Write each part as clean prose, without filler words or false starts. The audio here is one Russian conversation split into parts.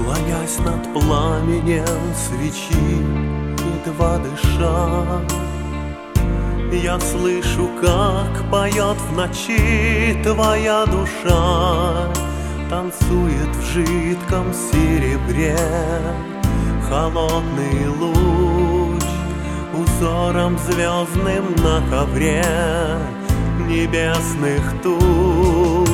Склонясь над пламенем свечи, едва дыша, я слышу, как поет в ночи твоя душа. Танцует в жидком серебре холодный луч, узором звездным на ковре небесных туч.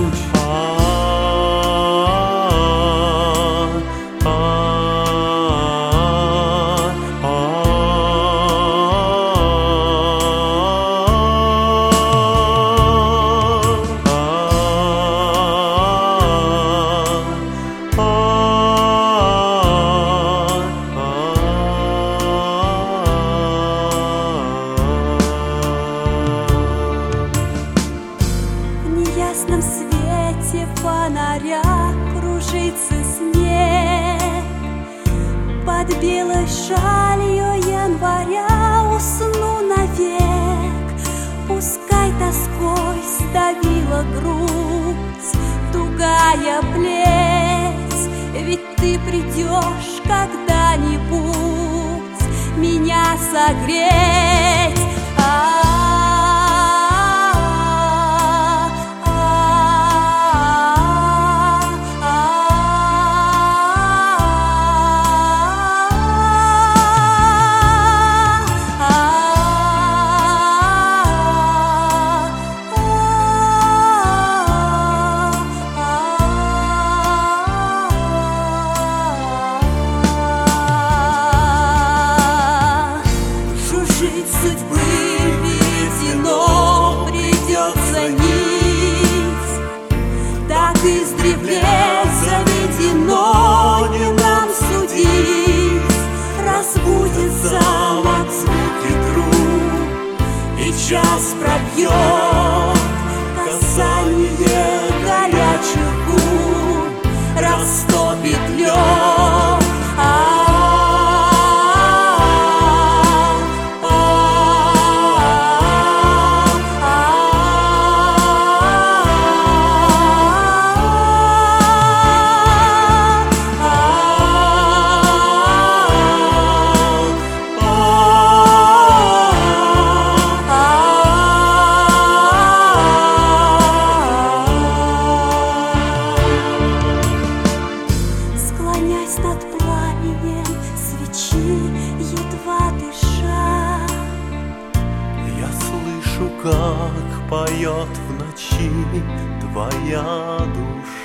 В ясном свете фонаря кружится снег. Под белой шалью января усну навек. Пускай тоской сдавила грудь тугая плеть, ведь ты придешь когда-нибудь меня согреть. Судьбы ведено, придется нить, так издревле заведено не нам судить. Разбудит замок звуки труб, и час пробьет касание горячих губ, растопит лед. Над пламенем свечи, едва дыша, я слышу, как поет в ночи твоя душа.